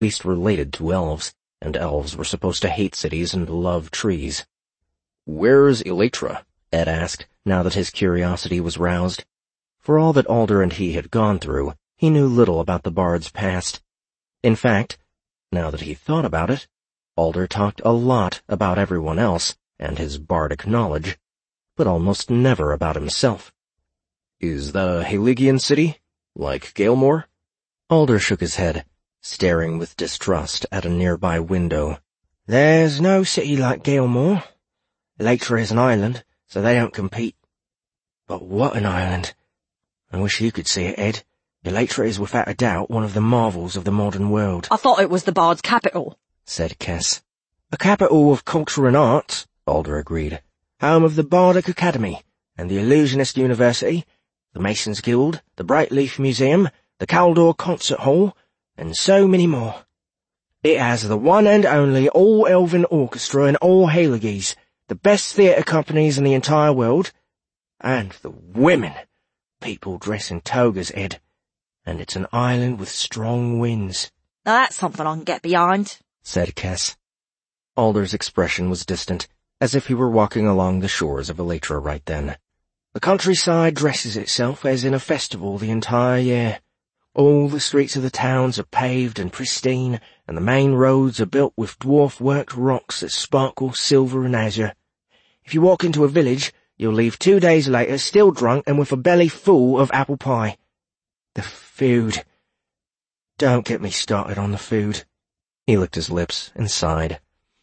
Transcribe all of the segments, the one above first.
least related to elves, and elves were supposed to hate cities and love trees. "Where's Electra?" Ed asked, now that his curiosity was roused. For all that Alder and he had gone through, he knew little about the bard's past. In fact, now that he thought about it, Alder talked a lot about everyone else and his bardic knowledge, but almost never about himself. "Is that a Haligian city? Like Galemore?" Alder shook his head, staring with distrust at a nearby window. "There's no city like Galemore. Electra is an island, so they don't compete. But what an island! I wish you could see it, Ed. Electra is without a doubt one of the marvels of the modern world." "I thought it was the bard's capital," said Kess. "A capital of culture and arts," Alder agreed. "Home of the Bardic Academy, and the Illusionist University, the Masons Guild, the Brightleaf Museum, the Caldor Concert Hall, and so many more. It has the one and only all-elven orchestra in all Haliges, the best theatre companies in the entire world, and the women. People dress in togas, Ed, and it's an island with strong winds." "Now that's something I can get behind," said Kess. Alder's expression was distant, as if he were walking along the shores of Electra right then. "The countryside dresses itself as in a festival the entire year. All the streets of the towns are paved and pristine, and the main roads are built with dwarf-worked rocks that sparkle silver and azure. If you walk into a village, you'll leave 2 days later still drunk and with a belly full of apple pie. The food. Don't get me started on the food." He licked his lips and sighed.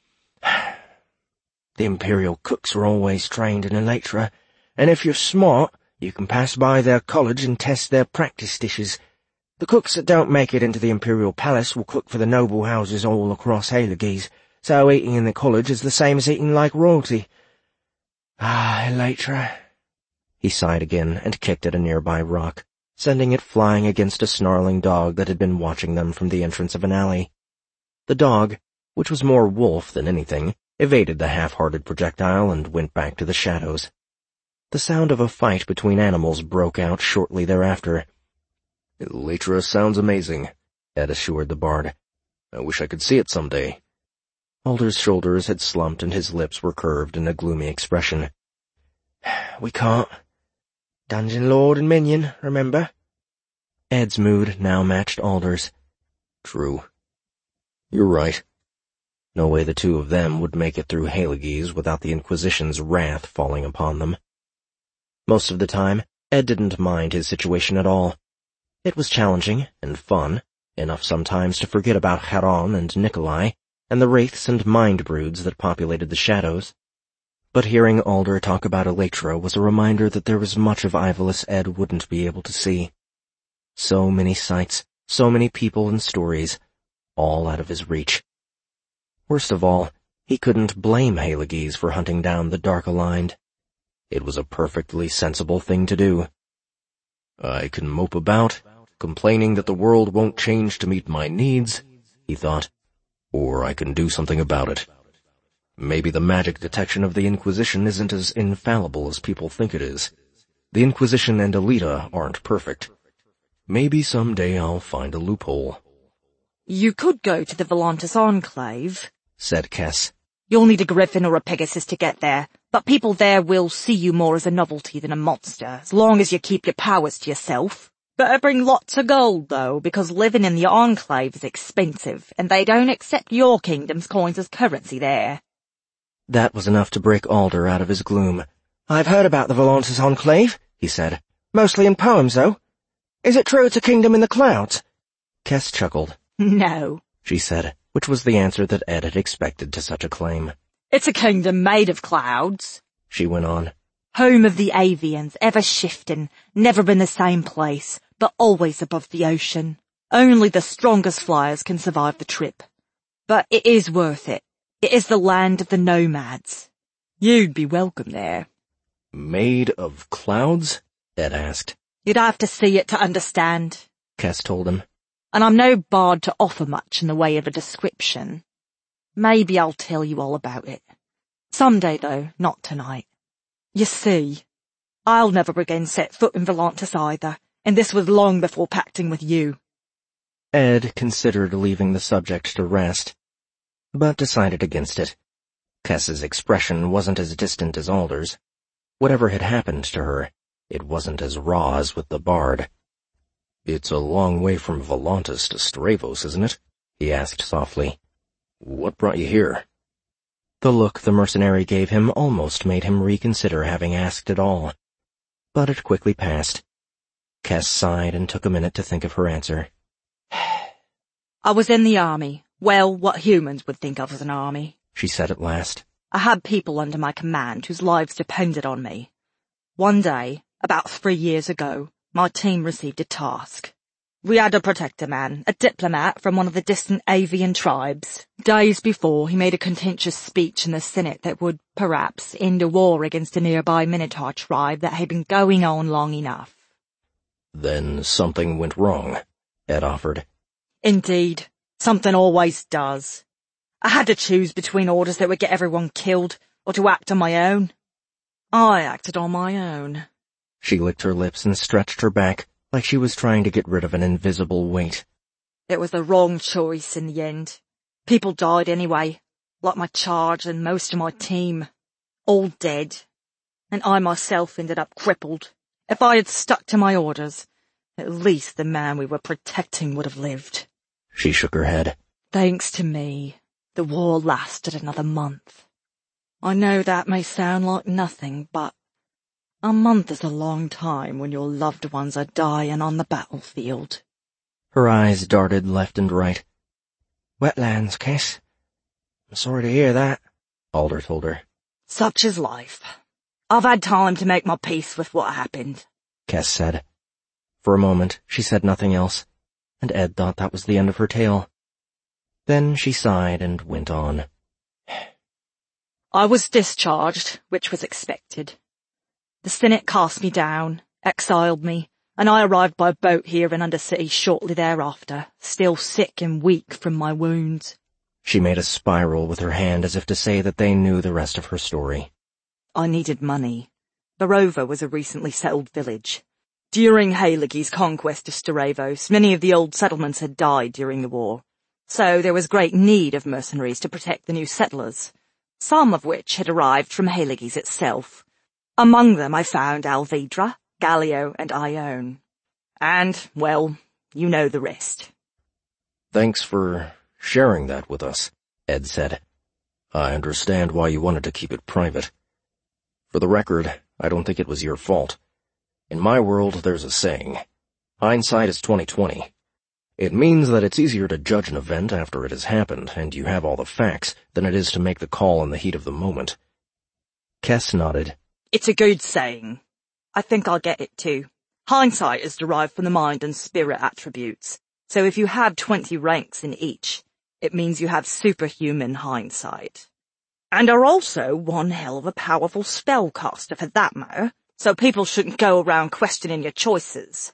"The Imperial cooks are always trained in Electra, and if you're smart, you can pass by their college and test their practice dishes. The cooks that don't make it into the Imperial Palace will cook for the noble houses all across Haliges, so eating in the college is the same as eating like royalty. Ah, Electra." He sighed again and kicked at a nearby rock, sending it flying against a snarling dog that had been watching them from the entrance of an alley. The dog, which was more wolf than anything, evaded the half-hearted projectile and went back to the shadows. The sound of a fight between animals broke out shortly thereafter. "Electra sounds amazing," Ed assured the bard. "I wish I could see it someday." Alder's shoulders had slumped and his lips were curved in a gloomy expression. "We can't. Dungeon Lord and Minion, remember?" Ed's mood now matched Alder's. "True. You're right. No way the two of them would make it through Haliges without the Inquisition's wrath falling upon them." Most of the time, Ed didn't mind his situation at all. It was challenging and fun, enough sometimes to forget about Charon and Nikolai, and the wraiths and mind broods that populated the shadows. But hearing Alder talk about Electra was a reminder that there was much of Ivalice Ed wouldn't be able to see. So many sights, so many people and stories, all out of his reach. Worst of all, he couldn't blame Haliges for hunting down the Dark-Aligned. It was a perfectly sensible thing to do. "I can mope about, complaining that the world won't change to meet my needs," he thought, "or I can do something about it. Maybe the magic detection of the Inquisition isn't as infallible as people think it is. The Inquisition and Alita aren't perfect. Maybe someday I'll find a loophole." "You could go to the Volantis Enclave," said Kess. "You'll need a griffin or a pegasus to get there, but people there will see you more as a novelty than a monster, as long as you keep your powers to yourself. Better bring lots of gold, though, because living in the Enclave is expensive, and they don't accept your kingdom's coins as currency there." That was enough to break Alder out of his gloom. "I've heard about the Volantis Enclave," he said. "Mostly in poems, though. Is it true it's a kingdom in the clouds?" Kess chuckled. "No," she said, which was the answer that Ed had expected to such a claim. "It's a kingdom made of clouds," she went on. "Home of the avians, ever shifting, never been the same place, but always above the ocean. Only the strongest flyers can survive the trip. But it is worth it. It is the land of the nomads. You'd be welcome there." "Made of clouds?" Ed asked. "You'd have to see it to understand," Kess told him. "And I'm no bard to offer much in the way of a description. Maybe I'll tell you all about it. Someday, though, not tonight. You see, I'll never again set foot in Volantis either, and this was long before pacting with you. Ed considered leaving the subject to rest, but decided against it. Kess's expression wasn't as distant as Alder's. Whatever had happened to her, it wasn't as raw as with the bard. "It's a long way from Volantis to Stravos, isn't it?" he asked softly. "What brought you here?" The look the mercenary gave him almost made him reconsider having asked at all. But it quickly passed. Kess sighed and took a minute to think of her answer. I was in the army. Well, what humans would think of as an army, she said at last. I had people under my command whose lives depended on me. One day, about 3 years ago, my team received a task. We had to protect a man, a diplomat from one of the distant avian tribes. Days before, he made a contentious speech in the Senate that would, perhaps, end a war against a nearby Minotaur tribe that had been going on long enough. "Then something went wrong," Ed offered. Indeed. Something always does. I had to choose between orders that would get everyone killed, or to act on my own. I acted on my own. She licked her lips and stretched her back, like she was trying to get rid of an invisible weight. It was the wrong choice in the end. People died anyway, like my charge and most of my team. All dead. And I myself ended up crippled. If I had stuck to my orders, at least the man we were protecting would have lived. She shook her head. Thanks to me, the war lasted another month. I know that may sound like nothing, but a month is a long time when your loved ones are dying on the battlefield. Her eyes darted left and right. "Wetlands, Kess. I'm sorry to hear that," Alder told her. Such is life. I've had time to make my peace with what happened, Kess said. For a moment, she said nothing else, and Ed thought that was the end of her tale. Then she sighed and went on. I was discharged, which was expected. The Senate cast me down, exiled me, and I arrived by boat here in Undercity shortly thereafter, still sick and weak from my wounds. She made a spiral with her hand as if to say that they knew the rest of her story. I needed money. Barova was a recently settled village. During Halige's conquest of Stravos, many of the old settlements had died during the war, so there was great need of mercenaries to protect the new settlers, some of which had arrived from Halige's itself. Among them I found Alvidra, Gallio, and Ione. And, well, you know the rest. "Thanks for sharing that with us," Ed said. "I understand why you wanted to keep it private. For the record, I don't think it was your fault. In my world, there's a saying, hindsight is 20/20. It means that it's easier to judge an event after it has happened and you have all the facts than it is to make the call in the heat of the moment." Kess nodded. It's a good saying. I think I'll get it too. Hindsight is derived from the mind and spirit attributes, so if you have 20 ranks in each, it means you have superhuman hindsight. And are also one hell of a powerful spellcaster for that matter, so people shouldn't go around questioning your choices.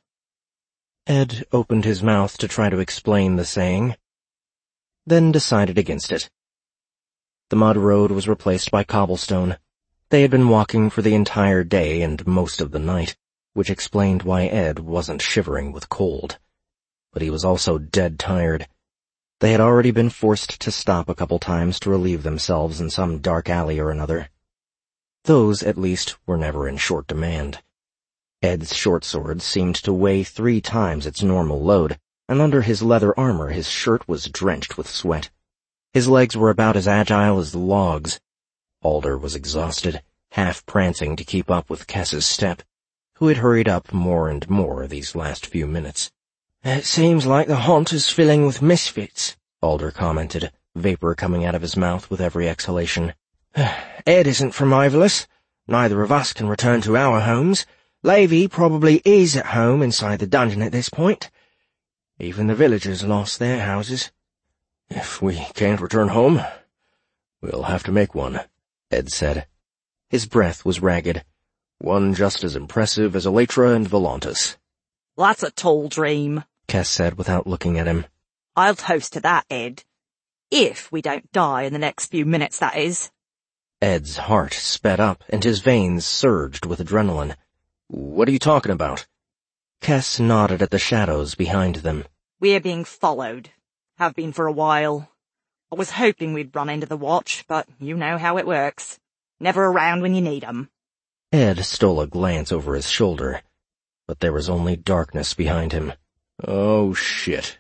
Ed opened his mouth to try to explain the saying, then decided against it. The mud road was replaced by cobblestone. They had been walking for the entire day and most of the night, which explained why Ed wasn't shivering with cold. But he was also dead tired. They had already been forced to stop a couple times to relieve themselves in some dark alley or another. Those, at least, were never in short demand. Ed's short sword seemed to weigh 3 times its normal load, and under his leather armor his shirt was drenched with sweat. His legs were about as agile as logs. Alder was exhausted, half prancing to keep up with Kess's step, who had hurried up more and more these last few minutes. "It seems like the haunt is filling with misfits," Alder commented, vapor coming out of his mouth with every exhalation. "Ed isn't from Ivolus. Neither of us can return to our homes. Levi probably is at home inside the dungeon at this point. Even the villagers lost their houses." "If we can't return home, we'll have to make one," Ed said. His breath was ragged, one just as impressive as Elytra and Volantis. That's a tall dream, Kess said without looking at him. I'll toast to that, Ed. If we don't die in the next few minutes, that is. Ed's heart sped up and his veins surged with adrenaline. "What are you talking about?" Kess nodded at the shadows behind them. We're being followed. Have been for a while. I was hoping we'd run into the Watch, but you know how it works. Never around when you need 'em. Ed stole a glance over his shoulder, but there was only darkness behind him. Oh, shit.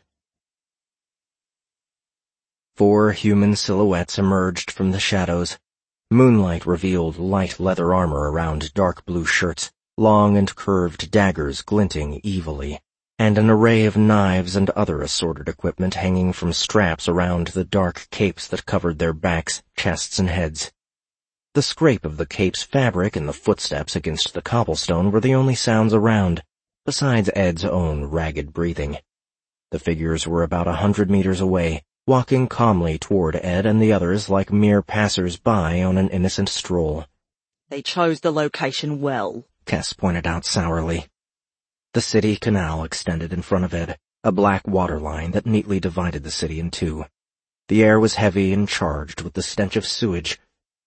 4 human silhouettes emerged from the shadows. Moonlight revealed light leather armor around dark blue shirts, long and curved daggers glinting evilly, and an array of knives and other assorted equipment hanging from straps around the dark capes that covered their backs, chests, and heads. The scrape of the cape's fabric and the footsteps against the cobblestone were the only sounds around, besides Ed's own ragged breathing. The figures were about 100 meters away, walking calmly toward Ed and the others like mere passers-by on an innocent stroll. They chose the location well, Kess pointed out sourly. The city canal extended in front of Ed, a black water line that neatly divided the city in two. The air was heavy and charged with the stench of sewage.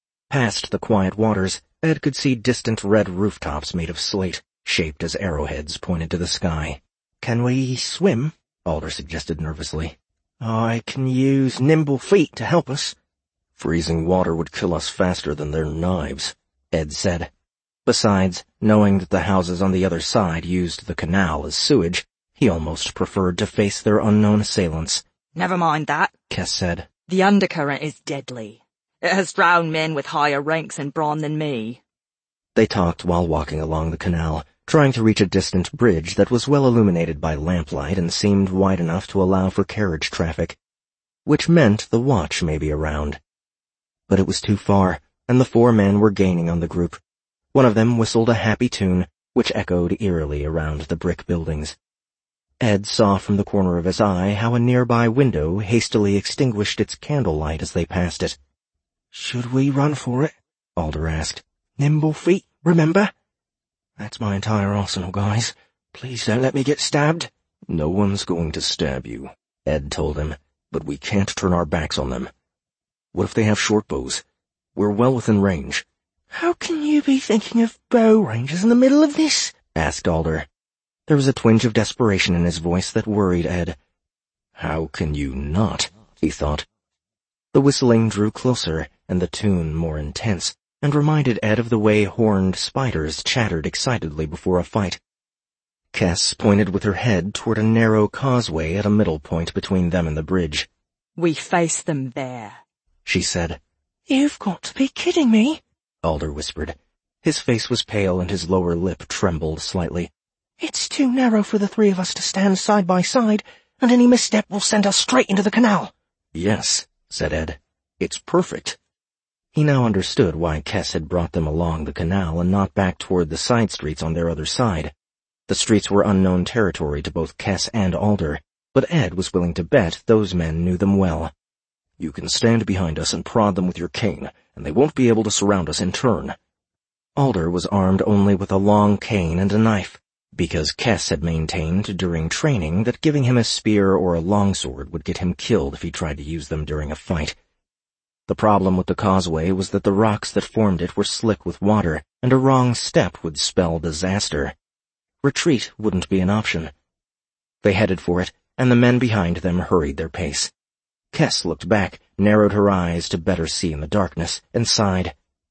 Past the quiet waters, Ed could see distant red rooftops made of slate, shaped as arrowheads pointed to the sky. "Can we swim?" Alder suggested nervously. "I can use nimble feet to help us." "Freezing water would kill us faster than their knives," Ed said. Besides, knowing that the houses on the other side used the canal as sewage, he almost preferred to face their unknown assailants. Never mind that, Kess said. The undercurrent is deadly. It has drowned men with higher ranks in brawn than me. They talked while walking along the canal, trying to reach a distant bridge that was well illuminated by lamplight and seemed wide enough to allow for carriage traffic, which meant the Watch may be around. But it was too far, and the 4 men were gaining on the group. One of them whistled a happy tune, which echoed eerily around the brick buildings. Ed saw from the corner of his eye how a nearby window hastily extinguished its candlelight as they passed it. "Should we run for it?" Alder asked. "Nimble feet, remember? That's my entire arsenal, guys. Please don't let me get stabbed." "No one's going to stab you," Ed told him, "but we can't turn our backs on them. What if they have short bows? We're well within range." "How can you be thinking of bow ranges in the middle of this?" asked Alder. There was a twinge of desperation in his voice that worried Ed. How can you not? He thought. The whistling drew closer, and the tune more intense, and reminded Ed of the way horned spiders chattered excitedly before a fight. Kess pointed with her head toward a narrow causeway at a middle point between them and the bridge. "We face them there," she said. "You've got to be kidding me," Alder whispered. His face was pale and his lower lip trembled slightly. "It's too narrow for the 3 of us to stand side by side, and any misstep will send us straight into the canal." "Yes," said Ed. "It's perfect." He now understood why Kess had brought them along the canal and not back toward the side streets on their other side. The streets were unknown territory to both Kess and Alder, but Ed was willing to bet those men knew them well. "You can stand behind us and prod them with your cane, and they won't be able to surround us in turn." Alder was armed only with a long cane and a knife, because Kess had maintained during training that giving him a spear or a longsword would get him killed if he tried to use them during a fight. The problem with the causeway was that the rocks that formed it were slick with water, and a wrong step would spell disaster. Retreat wouldn't be an option. They headed for it, and the men behind them hurried their pace. Kess looked back, narrowed her eyes to better see in the darkness, and sighed.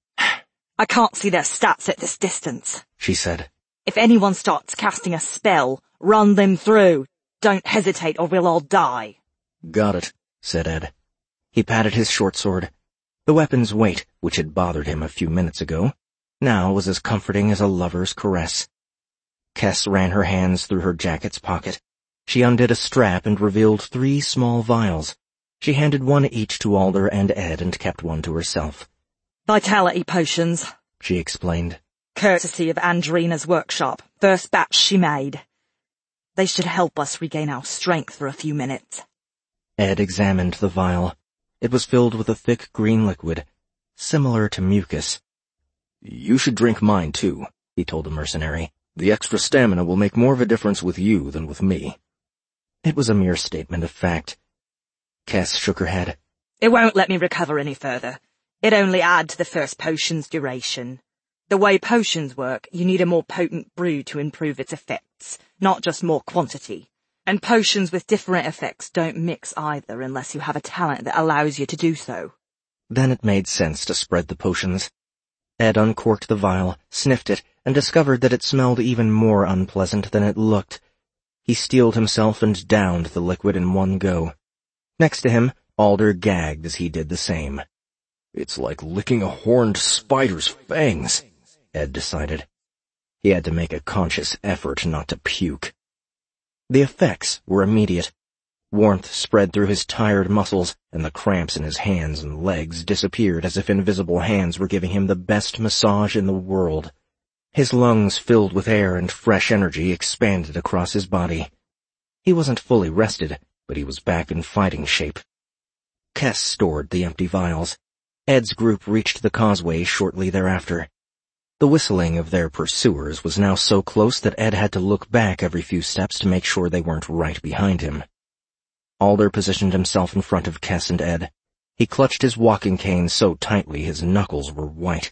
"I can't see their stats at this distance," she said. "If anyone starts casting a spell, run them through. Don't hesitate or we'll all die." "Got it," said Ed. He patted his short sword. The weapon's weight, which had bothered him a few minutes ago, now was as comforting as a lover's caress. Kess ran her hands through her jacket's pocket. She undid a strap and revealed 3 small vials. She handed one each to Alder and Ed and kept one to herself. "Vitality potions," she explained. "Courtesy of Andrina's workshop. First batch she made. They should help us regain our strength for a few minutes." Ed examined the vial. It was filled with a thick green liquid, similar to mucus. "You should drink mine, too," he told the mercenary. "The extra stamina will make more of a difference with you than with me." It was a mere statement of fact. Kess shook her head. "It won't let me recover any further. It only adds to the first potion's duration. The way potions work, you need a more potent brew to improve its effects, not just more quantity. And potions with different effects don't mix either unless you have a talent that allows you to do so. Then it made sense to spread the potions. Ed uncorked the vial, sniffed it, and discovered that it smelled even more unpleasant than it looked. He steeled himself and downed the liquid in one go. Next to him, Alder gagged as he did the same. "It's like licking a horned spider's fangs," Ed decided. He had to make a conscious effort not to puke. The effects were immediate. Warmth spread through his tired muscles, and the cramps in his hands and legs disappeared as if invisible hands were giving him the best massage in the world. His lungs filled with air and fresh energy expanded across his body. He wasn't fully rested, but he was back in fighting shape. Kess stored the empty vials. Ed's group reached the causeway shortly thereafter. The whistling of their pursuers was now so close that Ed had to look back every few steps to make sure they weren't right behind him. Alder positioned himself in front of Kess and Ed. He clutched his walking cane so tightly his knuckles were white.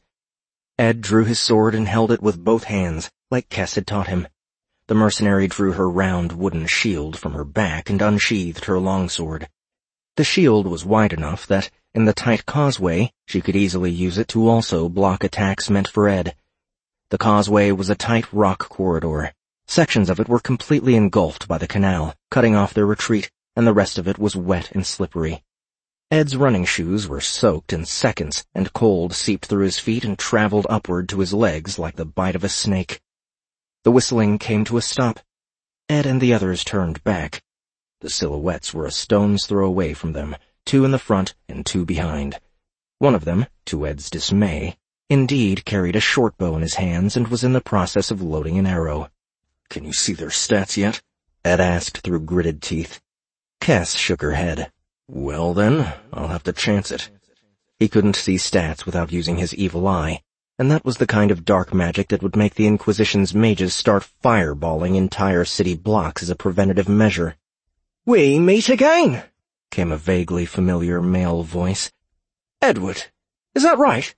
Ed drew his sword and held it with both hands, like Kess had taught him. The mercenary drew her round wooden shield from her back and unsheathed her longsword. The shield was wide enough that, in the tight causeway, she could easily use it to also block attacks meant for Ed. The causeway was a tight rock corridor. Sections of it were completely engulfed by the canal, cutting off their retreat, and the rest of it was wet and slippery. Ed's running shoes were soaked in seconds, and cold seeped through his feet and traveled upward to his legs like the bite of a snake. The whistling came to a stop. Ed and the others turned back. The silhouettes were a stone's throw away from them, 2 in the front and 2 behind. One of them, to Ed's dismay, indeed carried a short bow in his hands and was in the process of loading an arrow. "Can you see their stats yet?" Ed asked through gritted teeth. Kess shook her head. "Well then, I'll have to chance it." He couldn't see stats without using his evil eye, and that was the kind of dark magic that would make the Inquisition's mages start fireballing entire city blocks as a preventative measure. "We meet again," came a vaguely familiar male voice. "Edward, is that right?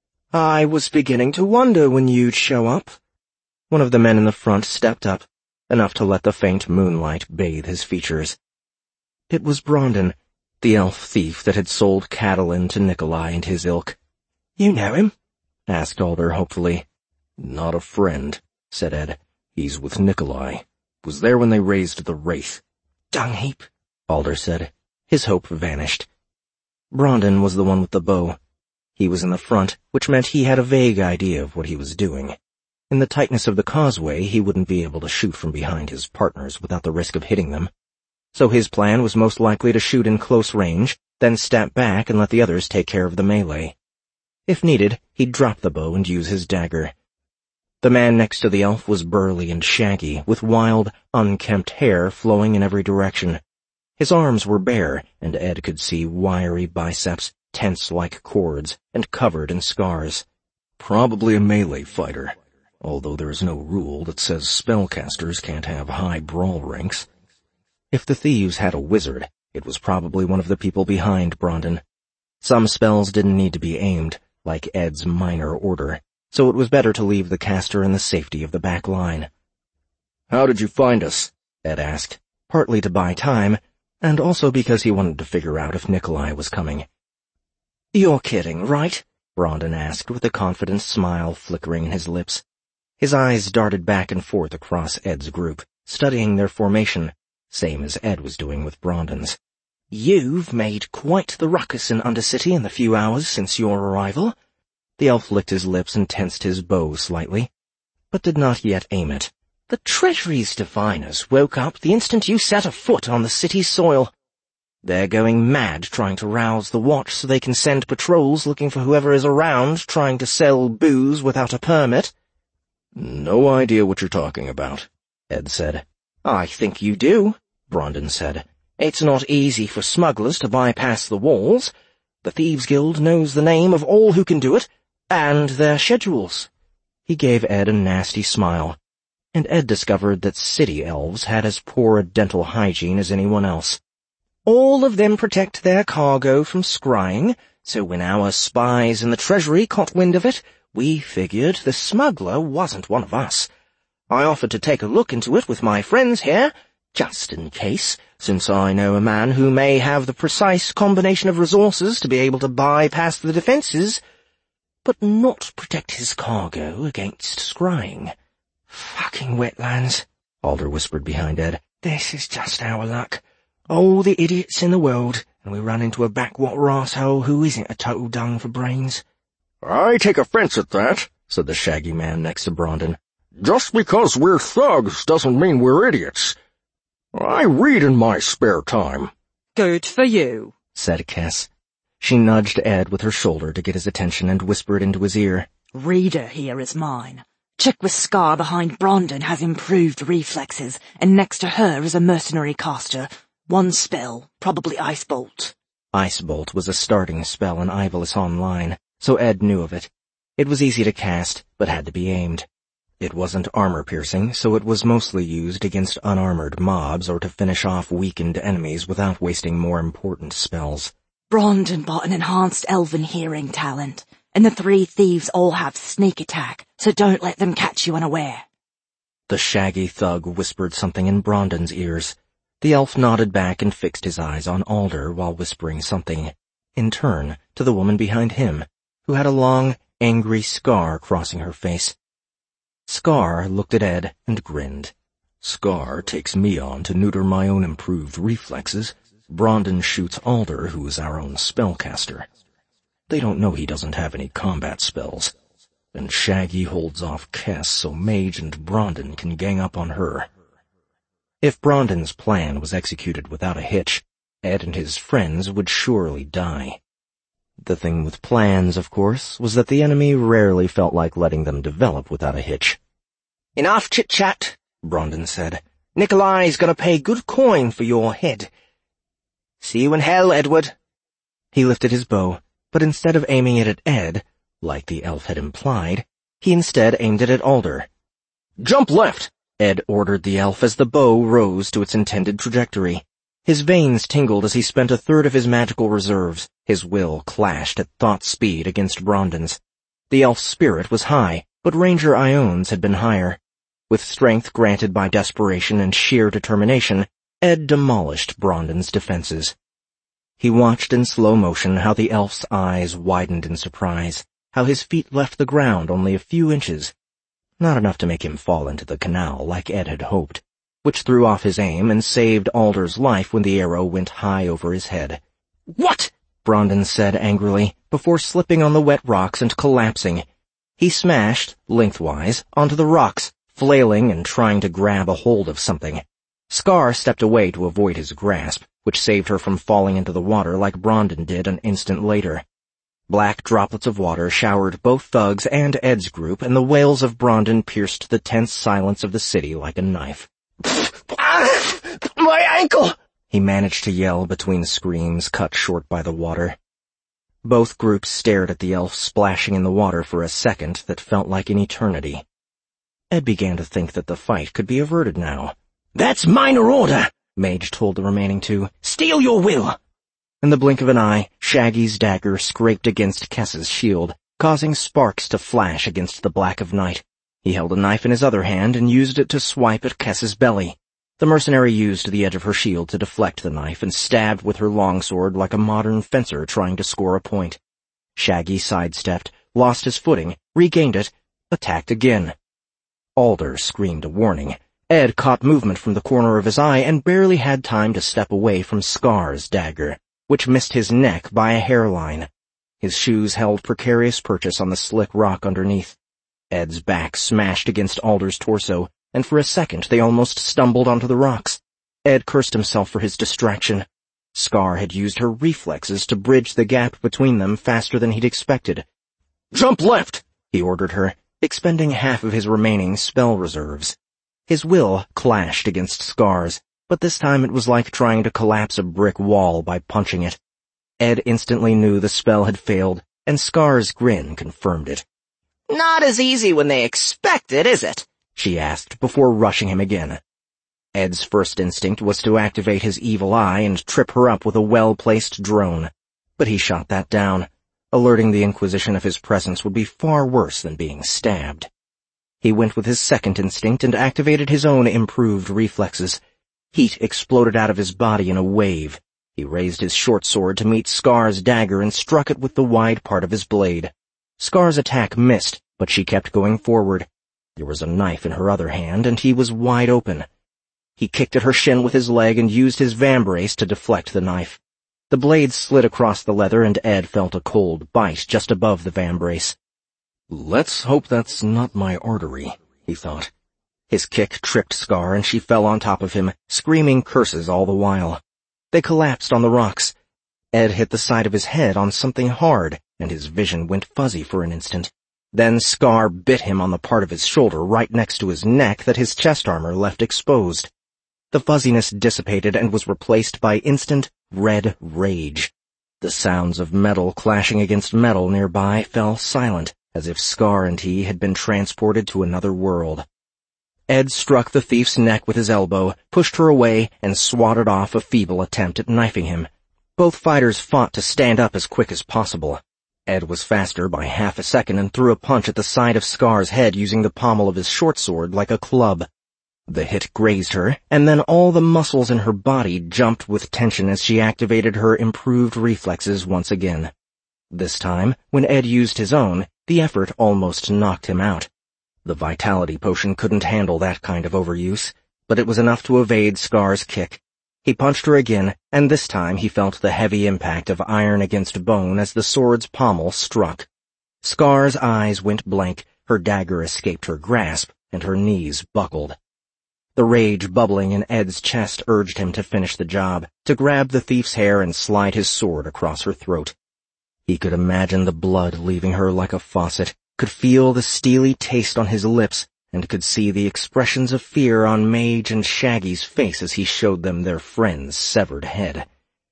I was beginning to wonder when you'd show up." One of the men in the front stepped up, enough to let the faint moonlight bathe his features. It was Brondon, the elf thief that had sold Catelyn to Nikolai and his ilk. "You know him?" asked Alder hopefully. "Not a friend," said Ed. "He's with Nikolai. Was there when they raised the Wraith." "Dung heap," Alder said. His hope vanished. Brondon was the one with the bow. He was in the front, which meant he had a vague idea of what he was doing. In the tightness of the causeway, he wouldn't be able to shoot from behind his partners without the risk of hitting them. So his plan was most likely to shoot in close range, then step back and let the others take care of the melee. If needed, he'd drop the bow and use his dagger. The man next to the elf was burly and shaggy, with wild, unkempt hair flowing in every direction. His arms were bare, and Ed could see wiry biceps, tense like cords, and covered in scars. "Probably a melee fighter, although there is no rule that says spellcasters can't have high brawl ranks." If the thieves had a wizard, it was probably one of the people behind Brondon. Some spells didn't need to be aimed, like Ed's minor order, so it was better to leave the caster in the safety of the back line. "How did you find us?" Ed asked, partly to buy time, and also because he wanted to figure out if Nikolai was coming. "You're kidding, right?" Brondon asked with a confident smile flickering in his lips. His eyes darted back and forth across Ed's group, studying their formation, same as Ed was doing with Brondon's. "You've made quite the ruckus in Undercity in the few hours since your arrival." The elf licked his lips and tensed his bow slightly, but did not yet aim it. "The Treasury's diviners woke up the instant you set a foot on the city's soil. They're going mad trying to rouse the watch so they can send patrols looking for whoever is around trying to sell booze without a permit." "No idea what you're talking about," Ed said. "I think you do," Brondon said. "It's not easy for smugglers to bypass the walls. The Thieves' Guild knows the name of all who can do it, and their schedules." He gave Ed a nasty smile, and Ed discovered that city elves had as poor a dental hygiene as anyone else. "All of them protect their cargo from scrying, so when our spies in the Treasury caught wind of it, we figured the smuggler wasn't one of us. I offered to take a look into it with my friends here, Just in case, since I know a man who may have the precise combination of resources to be able to bypass the defenses, but not protect his cargo against scrying. Fucking wetlands, Alder whispered behind Ed. This is just our luck. All the idiots in the world, and we run into a backwater arsehole who isn't a total dung for brains. I take offense at that, said the shaggy man next to Brondon. Just because we're thugs doesn't mean we're idiots. I read in my spare time. Good for you, said Kess. She nudged Ed with her shoulder to get his attention and whispered into his ear. Reader here is mine. Chick with scar behind Brondon has improved reflexes, and next to her is a mercenary caster. One spell, probably Ice Bolt. Ice Bolt was a starting spell in Ivalice Online, so Ed knew of it. It was easy to cast, but had to be aimed. It wasn't armor-piercing, so it was mostly used against unarmored mobs or to finish off weakened enemies without wasting more important spells. Brondon bought an enhanced elven hearing talent, and the 3 thieves all have sneak attack, so don't let them catch you unaware. The shaggy thug whispered something in Brondon's ears. The elf nodded back and fixed his eyes on Alder while whispering something, in turn, to the woman behind him, who had a long, angry scar crossing her face. Scar looked at Ed and grinned. Scar takes me on to neuter my own improved reflexes. Brondon shoots Alder, who is our own spellcaster. They don't know he doesn't have any combat spells. And Shaggy holds off Kess so Mage and Brondon can gang up on her. If Brondon's plan was executed without a hitch, Ed and his friends would surely die. The thing with plans, of course, was that the enemy rarely felt like letting them develop without a hitch. Enough chit-chat, Brondon said. Nikolai's gonna pay good coin for your head. See you in hell, Edward. He lifted his bow, but instead of aiming it at Ed, like the elf had implied, he instead aimed it at Alder. Jump left, Ed ordered the elf as the bow rose to its intended trajectory. His veins tingled as he spent a third of his magical reserves. His will clashed at thought speed against Brondon's. The elf's spirit was high, but Ranger Ione's had been higher. With strength granted by desperation and sheer determination, Ed demolished Brondon's defenses. He watched in slow motion how the elf's eyes widened in surprise, how his feet left the ground only a few inches. Not enough to make him fall into the canal like Ed had hoped, which threw off his aim and saved Alder's life when the arrow went high over his head. What? Brondon said angrily, before slipping on the wet rocks and collapsing. He smashed, lengthwise, onto the rocks, flailing and trying to grab a hold of something. Scar stepped away to avoid his grasp, which saved her from falling into the water like Brondon did an instant later. Black droplets of water showered both thugs and Ed's group, and the wails of Brondon pierced the tense silence of the city like a knife. My ankle! He managed to yell between screams cut short by the water. Both groups stared at the elf splashing in the water for a second that felt like an eternity. Ed began to think that the fight could be averted now. That's minor order, Mage told the remaining 2. Steal your will! In the blink of an eye, Shaggy's dagger scraped against Kess's shield, causing sparks to flash against the black of night. He held a knife in his other hand and used it to swipe at Kess's belly. The mercenary used the edge of her shield to deflect the knife and stabbed with her longsword like a modern fencer trying to score a point. Shaggy sidestepped, lost his footing, regained it, attacked again. Alder screamed a warning. Ed caught movement from the corner of his eye and barely had time to step away from Scar's dagger, which missed his neck by a hairline. His shoes held precarious purchase on the slick rock underneath. Ed's back smashed against Alder's torso, and for a second they almost stumbled onto the rocks. Ed cursed himself for his distraction. Scar had used her reflexes to bridge the gap between them faster than he'd expected. Jump left, he ordered her, expending half of his remaining spell reserves. His will clashed against Scar's, but this time it was like trying to collapse a brick wall by punching it. Ed instantly knew the spell had failed, and Scar's grin confirmed it. Not as easy when they expect it, is it? She asked before rushing him again. Ed's first instinct was to activate his evil eye and trip her up with a well-placed drone, but he shot that down. Alerting the Inquisition of his presence would be far worse than being stabbed. He went with his second instinct and activated his own improved reflexes. Heat exploded out of his body in a wave. He raised his short sword to meet Scar's dagger and struck it with the wide part of his blade. Scar's attack missed, but she kept going forward. There was a knife in her other hand, and he was wide open. He kicked at her shin with his leg and used his vambrace to deflect the knife. The blade slid across the leather, and Ed felt a cold bite just above the vambrace. "Let's hope that's not my artery," he thought. His kick tripped Scar, and she fell on top of him, screaming curses all the while. They collapsed on the rocks. Ed hit the side of his head on something hard, and his vision went fuzzy for an instant. Then Scar bit him on the part of his shoulder right next to his neck that his chest armor left exposed. The fuzziness dissipated and was replaced by instant, red rage. The sounds of metal clashing against metal nearby fell silent, as if Scar and he had been transported to another world. Ed struck the thief's neck with his elbow, pushed her away, and swatted off a feeble attempt at knifing him. Both fighters fought to stand up as quick as possible. Ed was faster by half a second and threw a punch at the side of Scar's head using the pommel of his short sword like a club. The hit grazed her, and then all the muscles in her body jumped with tension as she activated her improved reflexes once again. This time, when Ed used his own, the effort almost knocked him out. The vitality potion couldn't handle that kind of overuse, but it was enough to evade Scar's kick. He punched her again, and this time he felt the heavy impact of iron against bone as the sword's pommel struck. Scar's eyes went blank, her dagger escaped her grasp, and her knees buckled. The rage bubbling in Ed's chest urged him to finish the job, to grab the thief's hair and slide his sword across her throat. He could imagine the blood leaving her like a faucet, could feel the steely taste on his lips, and could see the expressions of fear on Mage and Shaggy's face as he showed them their friend's severed head.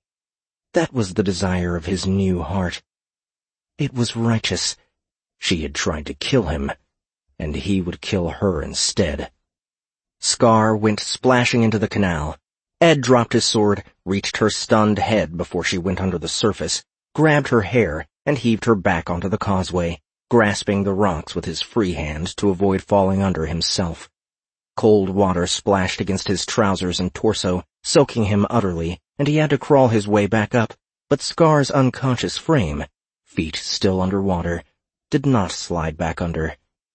That was the desire of his new heart. It was righteous. She had tried to kill him, and he would kill her instead. Scar went splashing into the canal. Ed dropped his sword, reached her stunned head before she went under the surface, grabbed her hair, and heaved her back onto the causeway, grasping the rocks with his free hand to avoid falling under himself. Cold water splashed against his trousers and torso, soaking him utterly, and he had to crawl his way back up, but Scar's unconscious frame, feet still under water, did not slide back under.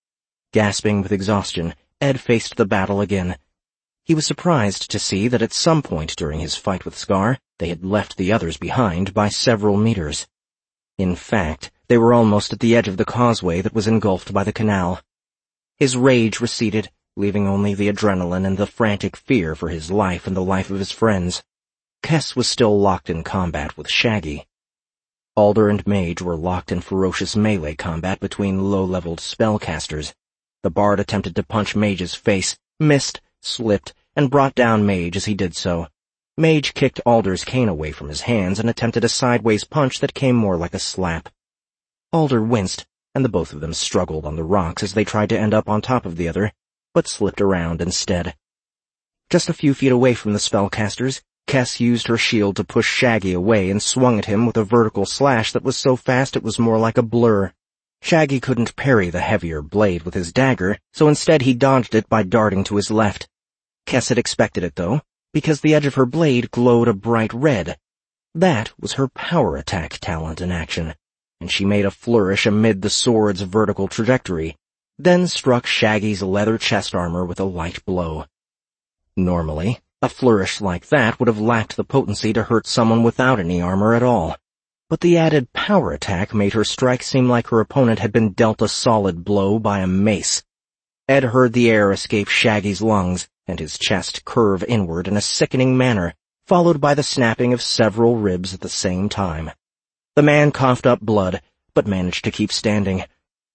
Gasping with exhaustion, Ed faced the battle again. He was surprised to see that at some point during his fight with Scar, they had left the others behind by several meters. In fact, they were almost at the edge of the causeway that was engulfed by the canal. His rage receded, leaving only the adrenaline and the frantic fear for his life and the life of his friends. Kess was still locked in combat with Shaggy. Alder and Mage were locked in ferocious melee combat between low-leveled spellcasters. The bard attempted to punch Mage's face, missed, slipped, and brought down Mage as he did so. Mage kicked Alder's cane away from his hands and attempted a sideways punch that came more like a slap. Alder winced, and the both of them struggled on the rocks as they tried to end up on top of the other, but slipped around instead. Just a few feet away from the spellcasters, Kess used her shield to push Shaggy away and swung at him with a vertical slash that was so fast it was more like a blur. Shaggy couldn't parry the heavier blade with his dagger, so instead he dodged it by darting to his left. Kess had expected it, though, because the edge of her blade glowed a bright red. That was her power attack talent in action, and she made a flourish amid the sword's vertical trajectory, then struck Shaggy's leather chest armor with a light blow. Normally, a flourish like that would have lacked the potency to hurt someone without any armor at all. But the added power attack made her strike seem like her opponent had been dealt a solid blow by a mace. Ed heard the air escape Shaggy's lungs, and his chest curve inward in a sickening manner, followed by the snapping of several ribs at the same time. The man coughed up blood, but managed to keep standing.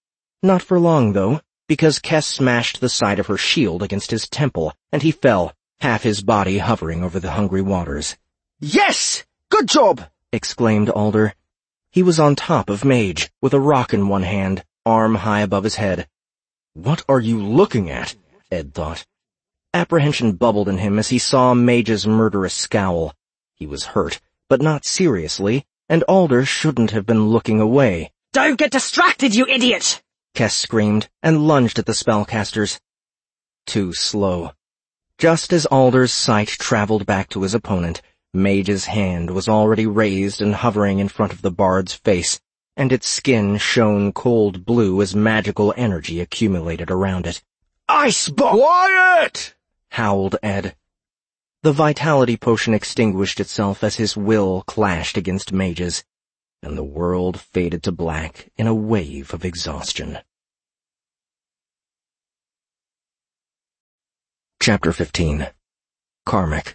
Not for long, though, because Kess smashed the side of her shield against his temple, and he fell, half his body hovering over the hungry waters. "Yes! Good job!" exclaimed Alder. He was on top of Mage, with a rock in one hand, arm high above his head. "What are you looking at?" Ed thought. Apprehension bubbled in him as he saw Mage's murderous scowl. He was hurt, but not seriously, and Alder shouldn't have been looking away. "Don't get distracted, you idiot!" Kess screamed, and lunged at the spellcasters. Too slow. Just as Alder's sight traveled back to his opponent, Mage's hand was already raised and hovering in front of the bard's face, and its skin shone cold blue as magical energy accumulated around it. Icebox! Quiet! Howled Ed. The vitality potion extinguished itself as his will clashed against Mage's, and the world faded to black in a wave of exhaustion. Chapter 15. Karmic.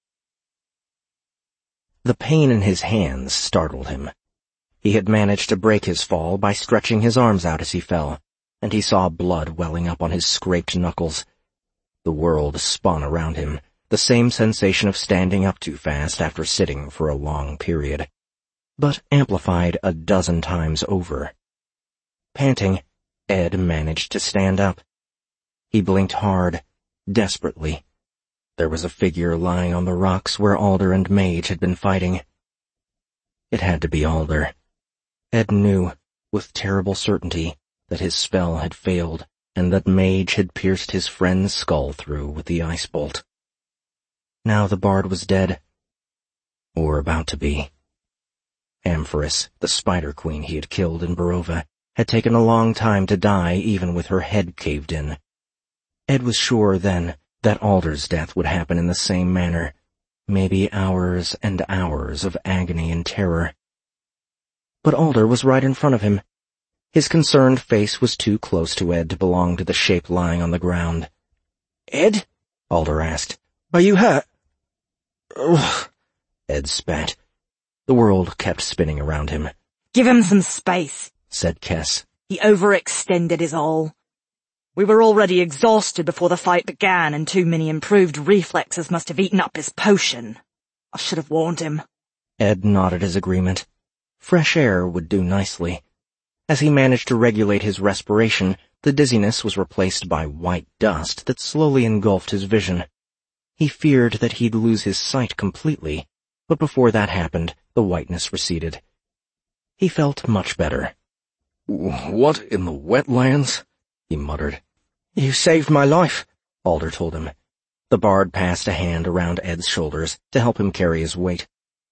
The pain in his hands startled him. He had managed to break his fall by stretching his arms out as he fell, and he saw blood welling up on his scraped knuckles. The world spun around him, the same sensation of standing up too fast after sitting for a long period, but amplified a dozen times over. Panting, Ed managed to stand up. He blinked hard, desperately. There was a figure lying on the rocks where Alder and Mage had been fighting. It had to be Alder. Ed knew, with terrible certainty, that his spell had failed, and that Mage had pierced his friend's skull through with the ice bolt. Now the bard was dead. Or about to be. Ampharis, the spider queen he had killed in Barova, had taken a long time to die even with her head caved in. Ed was sure then that Alder's death would happen in the same manner, maybe hours and hours of agony and terror. But Alder was right in front of him. His concerned face was too close to Ed to belong to the shape lying on the ground. "Ed?" Alder asked. "Are you hurt?" "Ugh," Ed spat. The world kept spinning around him. "Give him some space," said Kess. "He overextended is all. We were already exhausted before the fight began, and too many improved reflexes must have eaten up his potion. I should have warned him." Ed nodded his agreement. Fresh air would do nicely. As he managed to regulate his respiration, the dizziness was replaced by white dust that slowly engulfed his vision. He feared that he'd lose his sight completely, but before that happened, the whiteness receded. He felt much better. "What in the wetlands?" he muttered. "You saved my life," Alder told him. The bard passed a hand around Ed's shoulders to help him carry his weight.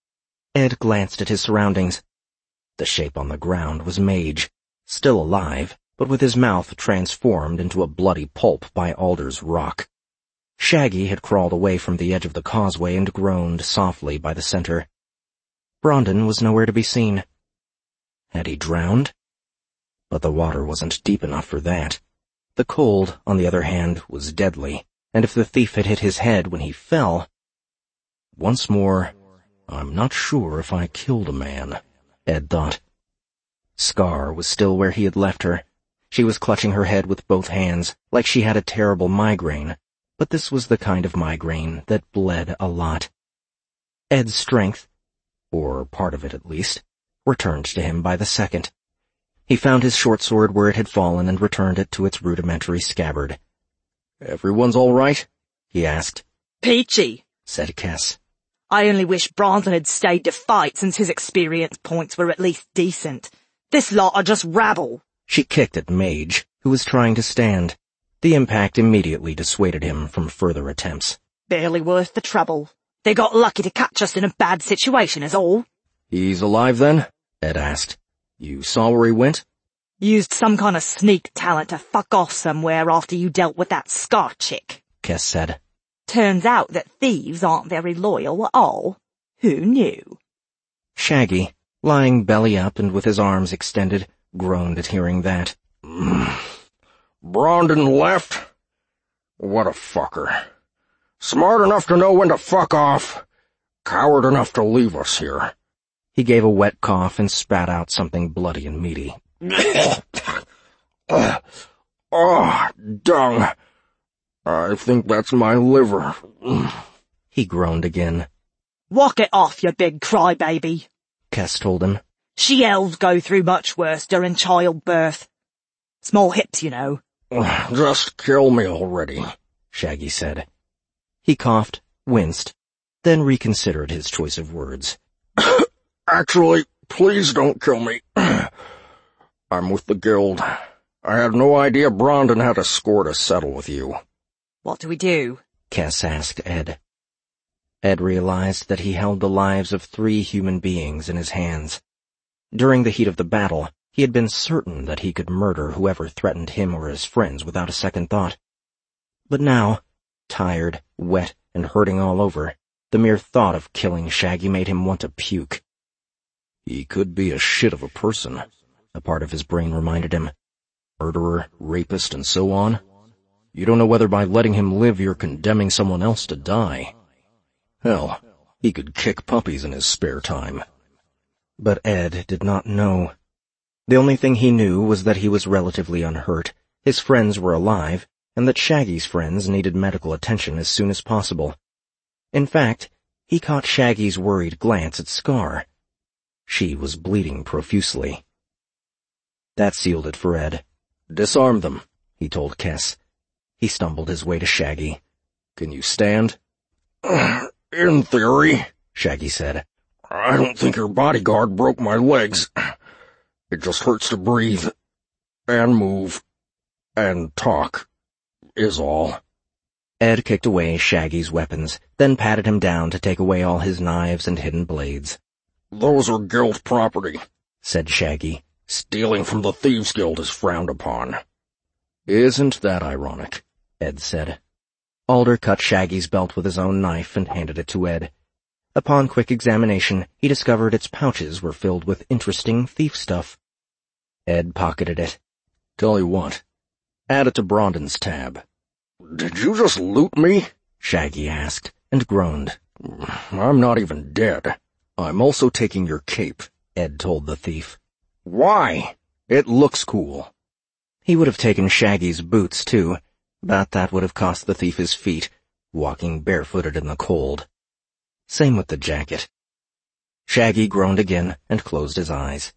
Ed glanced at his surroundings. The shape on the ground was Mage, still alive, but with his mouth transformed into a bloody pulp by Alder's rock. Shaggy had crawled away from the edge of the causeway and groaned softly by the center. Brondon was nowhere to be seen. Had he drowned? But the water wasn't deep enough for that. The cold, on the other hand, was deadly, and if the thief had hit his head when he fell— Once more, I'm not sure if I killed a man, Ed thought. Scar was still where he had left her. She was clutching her head with both hands, like she had a terrible migraine, but this was the kind of migraine that bled a lot. Ed's strength, or part of it at least, returned to him by the second. He found his short sword where it had fallen and returned it to its rudimentary scabbard. "Everyone's all right?" he asked. "Peachy," said Kess. "I only wish Brondon had stayed to fight since his experience points were at least decent. This lot are just rabble." She kicked at Mage, who was trying to stand. The impact immediately dissuaded him from further attempts. "Barely worth the trouble. They got lucky to catch us in a bad situation is all." "He's alive then?" Ed asked. "You saw where he went?" "Used some kind of sneak talent to fuck off somewhere after you dealt with that Scar chick," Kess said. "Turns out that thieves aren't very loyal at all. Who knew?" Shaggy, lying belly up and with his arms extended, groaned at hearing that. "Brondon left? What a fucker. Smart enough to know when to fuck off. Coward enough to leave us here." He gave a wet cough and spat out something bloody and meaty. Oh, dung. I think that's my liver." He groaned again. "Walk it off, you big crybaby," Kess told him. "She elves go through much worse during childbirth. Small hips, you know." "Just kill me already," Shaggy said. He coughed, winced, then reconsidered his choice of words. "Actually, please don't kill me. I'm with the guild. I had no idea Brondon had a score to settle with you." "What do we do?" Kess asked Ed. Ed realized that he held the lives of 3 human beings in his hands. During the heat of the battle, he had been certain that he could murder whoever threatened him or his friends without a second thought. But now, tired, wet, and hurting all over, the mere thought of killing Shaggy made him want to puke. He could be a shit of a person, a part of his brain reminded him. Murderer, rapist, and so on. You don't know whether by letting him live you're condemning someone else to die. Hell, he could kick puppies in his spare time. But Ed did not know. The only thing he knew was that he was relatively unhurt, his friends were alive, and that Shaggy's friends needed medical attention as soon as possible. In fact, he caught Shaggy's worried glance at Scar. She was bleeding profusely. That sealed it for Ed. "Disarm them," he told Kess. He stumbled his way to Shaggy. "Can you stand?" In theory," Shaggy said. "I don't think your bodyguard broke my legs. It just hurts to breathe, and move, and talk, is all." Ed kicked away Shaggy's weapons, then patted him down to take away all his knives and hidden blades. "Those are guild property," said Shaggy. "Stealing from the Thieves' Guild is frowned upon." "Isn't that ironic?" Ed said. Alder cut Shaggy's belt with his own knife and handed it to Ed. Upon quick examination, he discovered its pouches were filled with interesting thief stuff. Ed pocketed it. "Tell you what, add it to Brondon's tab." "Did you just loot me?" Shaggy asked, and groaned. "I'm not even dead." "I'm also taking your cape," Ed told the thief. "Why?" "It looks cool." He would have taken Shaggy's boots, too, but that would have cost the thief his feet, walking barefooted in the cold. Same with the jacket. Shaggy groaned again and closed his eyes.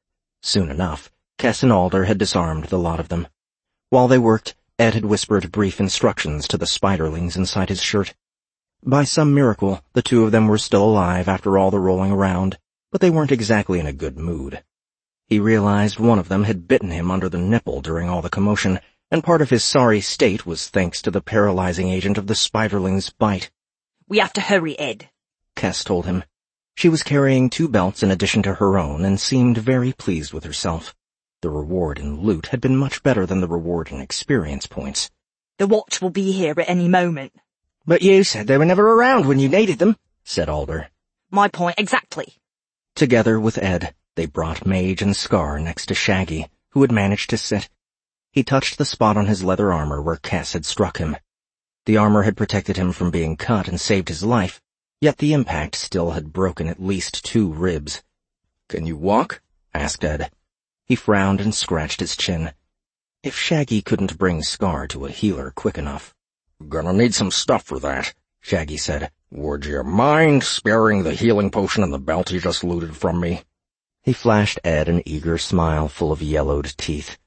Soon enough, Kess and Alder had disarmed the lot of them. While they worked, Ed had whispered brief instructions to the spiderlings inside his shirt. By some miracle, the 2 of them were still alive after all the rolling around, but they weren't exactly in a good mood. He realized one of them had bitten him under the nipple during all the commotion, and part of his sorry state was thanks to the paralyzing agent of the spiderling's bite. "We have to hurry, Ed," Kess told him. She was carrying 2 belts in addition to her own and seemed very pleased with herself. The reward in loot had been much better than the reward in experience points. "The watch will be here at any moment." "But you said they were never around when you needed them," said Alder. "My point exactly." Together with Ed, they brought Mage and Scar next to Shaggy, who had managed to sit. He touched the spot on his leather armor where Kess had struck him. The armor had protected him from being cut and saved his life, yet the impact still had broken at least 2 ribs. "Can you walk?" asked Ed. He frowned and scratched his chin. If Shaggy couldn't bring Scar to a healer quick enough. "Gonna need some stuff for that," Shaggy said. "Would you mind sparing the healing potion and the belt you just looted from me?" He flashed Ed an eager smile full of yellowed teeth.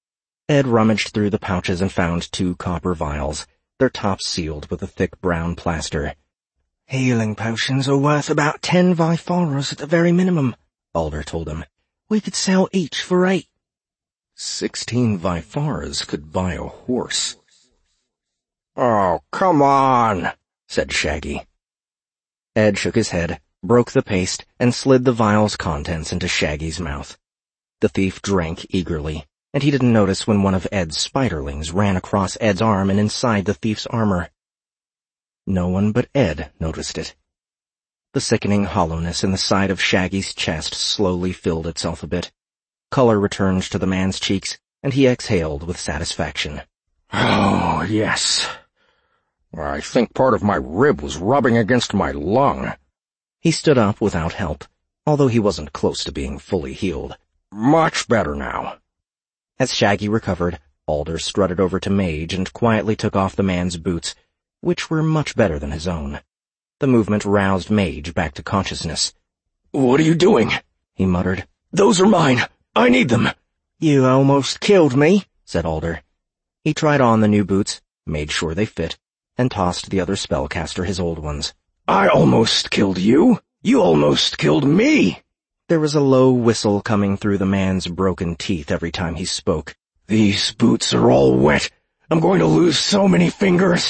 Ed rummaged through the pouches and found 2 copper vials, their tops sealed with a thick brown plaster. "Healing potions are worth about 10 Vyphoras at the very minimum," Alder told him. "We could sell each for 8. 16 Vyphoras could buy a horse." "Oh, come on," said Shaggy. Ed shook his head, broke the paste, and slid the vial's contents into Shaggy's mouth. The thief drank eagerly, and he didn't notice when one of Ed's spiderlings ran across Ed's arm and inside the thief's armor. No one but Ed noticed it. The sickening hollowness in the side of Shaggy's chest slowly filled itself a bit. Color returned to the man's cheeks, and he exhaled with satisfaction. "Oh, yes. I think part of my rib was rubbing against my lung." He stood up without help, although he wasn't close to being fully healed. "Much better now." As Shaggy recovered, Alder strutted over to Mage and quietly took off the man's boots, which were much better than his own. The movement roused Mage back to consciousness. "What are you doing?" he muttered. "Those are mine. I need them." "You almost killed me," said Alder. He tried on the new boots, made sure they fit, and tossed the other spellcaster his old ones. "I almost killed you. You almost killed me." There was a low whistle coming through the man's broken teeth every time he spoke. "These boots are all wet. I'm going to lose so many fingers."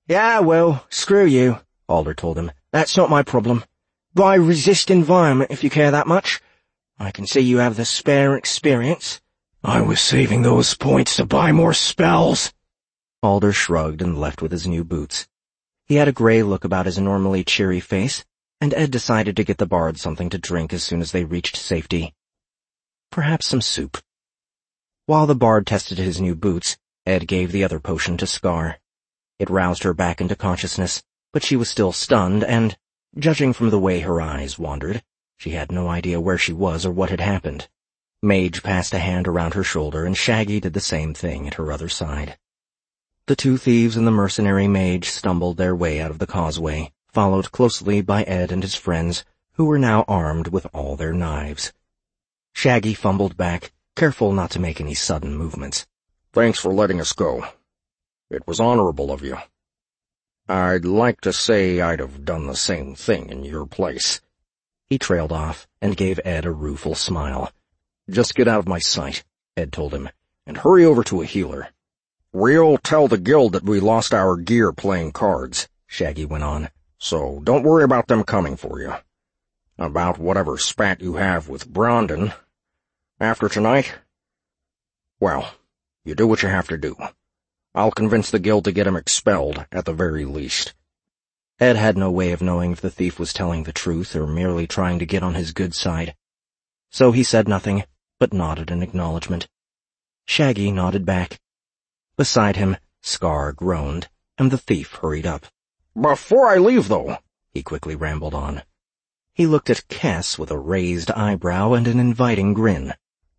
Yeah, well, screw you, Alder told him. That's not my problem. Buy Resist Environment if you care that much. I can see you have the spare experience. I was saving those points to buy more spells. Alder shrugged and left with his new boots. He had a gray look about his normally cheery face, and Ed decided to get the bard something to drink as soon as they reached safety. Perhaps some soup. While the bard tested his new boots, Ed gave the other potion to Scar. It roused her back into consciousness, but she was still stunned and, judging from the way her eyes wandered, she had no idea where she was or what had happened. Mage passed a hand around her shoulder, and Shaggy did the same thing at her other side. The two thieves and the mercenary mage stumbled their way out of the causeway, followed closely by Ed and his friends, who were now armed with all their knives. Shaggy fumbled back, careful not to make any sudden movements. Thanks for letting us go. It was honorable of you. I'd like to say I'd have done the same thing in your place. He trailed off and gave Ed a rueful smile. Just get out of my sight, Ed told him, and hurry over to a healer. We'll tell the guild that we lost our gear playing cards, Shaggy went on, so don't worry about them coming for you. About whatever spat you have with Brondon. After tonight, well, you do what you have to do. I'll convince the guild to get him expelled, at the very least. Ed had no way of knowing if the thief was telling the truth or merely trying to get on his good side. So he said nothing, but nodded in acknowledgement. Shaggy nodded back. Beside him, Scar groaned, and the thief hurried up. Before I leave, though, he quickly rambled on. He looked at Kess with a raised eyebrow and an inviting grin.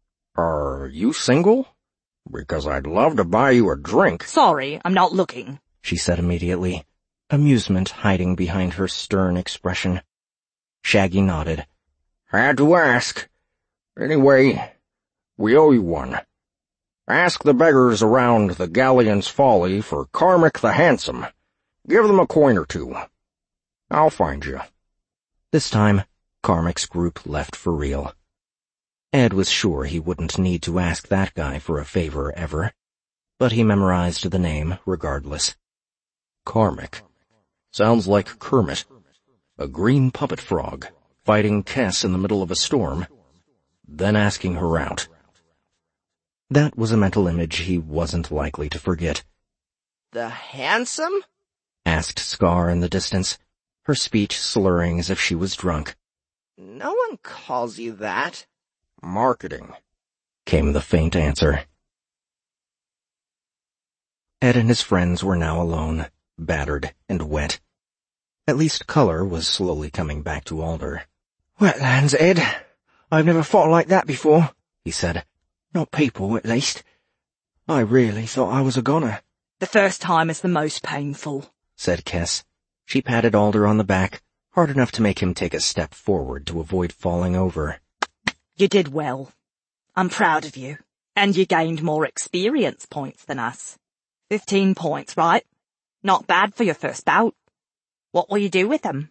Are you single? Because I'd love to buy you a drink. Sorry, I'm not looking, she said immediately, amusement hiding behind her stern expression. Shaggy nodded. Had to ask. Anyway, we owe you one. Ask the beggars around the Galleon's Folly for Carmack the Handsome. Give them a coin or two. I'll find you. This time, Carmack's group left for real. Ed was sure he wouldn't need to ask that guy for a favor ever, but he memorized the name regardless. Carmack. Sounds like Kermit. A green puppet frog, fighting Kess in the middle of a storm, then asking her out. That was a mental image he wasn't likely to forget. The Handsome? Asked Scar in the distance, her speech slurring as if she was drunk. No one calls you that. Marketing, came the faint answer. Ed and his friends were now alone, battered and wet. At least color was slowly coming back to Alder. Wetlands, Ed. I've never fought like that before, he said. Not people, at least. I really thought I was a goner. The first time is the most painful, said Kess. She patted Alder on the back, hard enough to make him take a step forward to avoid falling over. You did well. I'm proud of you. And you gained more experience points than us. 15 points, right? Not bad for your first bout. What will you do with them?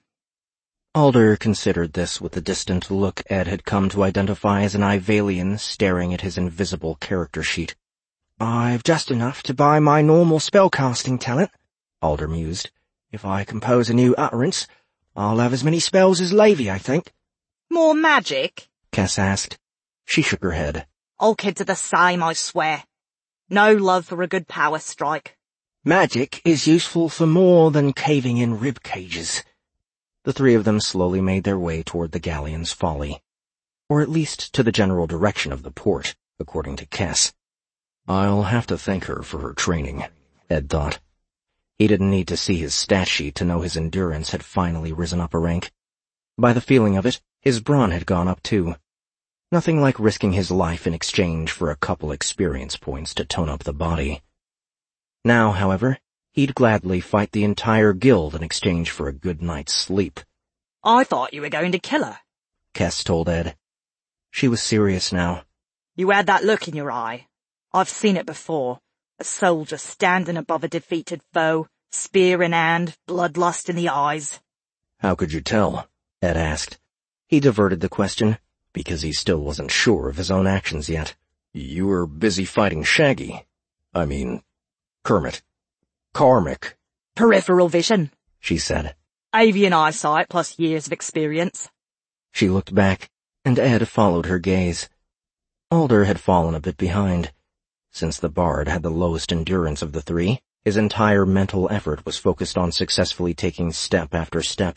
Alder considered this with the distant look Ed had come to identify as an Ivalian staring at his invisible character sheet. I've just enough to buy my normal spellcasting talent, Alder mused. If I compose a new utterance, I'll have as many spells as Levy, I think. More magic? Kess asked. She shook her head. All kids are the same, I swear. No love for a good power strike. Magic is useful for more than caving in rib cages. The three of them slowly made their way toward the Galleon's Folly. Or at least to the general direction of the port, according to Kess. I'll have to thank her for her training, Ed thought. He didn't need to see his stat sheet to know his endurance had finally risen up a rank. By the feeling of it, his brawn had gone up too. Nothing like risking his life in exchange for a couple experience points to tone up the body. Now, however, he'd gladly fight the entire guild in exchange for a good night's sleep. I thought you were going to kill her, Kess told Ed. She was serious now. You had that look in your eye. I've seen it before. A soldier standing above a defeated foe, spear in hand, bloodlust in the eyes. How could you tell? Ed asked. He diverted the question, because he still wasn't sure of his own actions yet. You were busy fighting Shaggy. I mean, Kermit. Carmack. Peripheral vision, she said. Avian eyesight plus years of experience. She looked back, and Ed followed her gaze. Alder had fallen a bit behind. Since the bard had the lowest endurance of the three, his entire mental effort was focused on successfully taking step after step.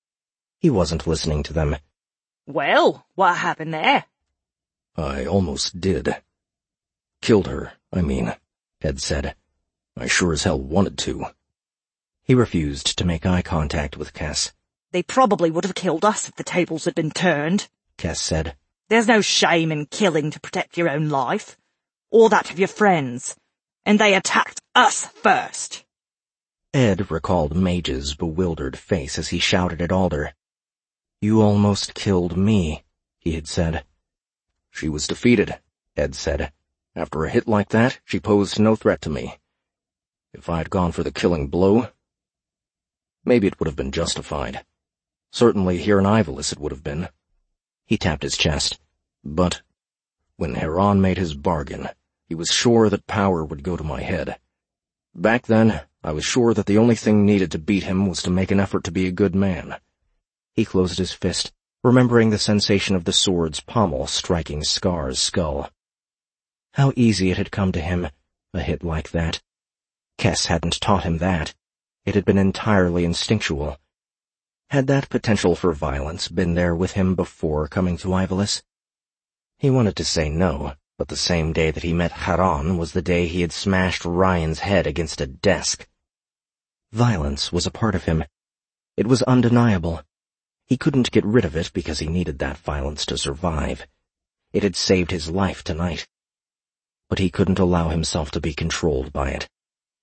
He wasn't listening to them. Well, what happened there? I almost did. Killed her, I mean, Ed said. I sure as hell wanted to. He refused to make eye contact with Kes. They probably would have killed us if the tables had been turned, Kes said. There's no shame in killing to protect your own life, or that of your friends, and they attacked us first. Ed recalled Mage's bewildered face as he shouted at Alder. You almost killed me, he had said. She was defeated, Ed said. After a hit like that, she posed no threat to me. If I had gone for the killing blow, maybe it would have been justified. Certainly here in Ivalice it would have been. He tapped his chest. But when Heron made his bargain, he was sure that power would go to my head. Back then, I was sure that the only thing needed to beat him was to make an effort to be a good man. He closed his fist, remembering the sensation of the sword's pommel striking Scar's skull. How easy it had come to him, a hit like that. Kes hadn't taught him that. It had been entirely instinctual. Had that potential for violence been there with him before coming to Ivalice? He wanted to say no, but the same day that he met Heron was the day he had smashed Ryan's head against a desk. Violence was a part of him. It was undeniable. He couldn't get rid of it because he needed that violence to survive. It had saved his life tonight. But he couldn't allow himself to be controlled by it.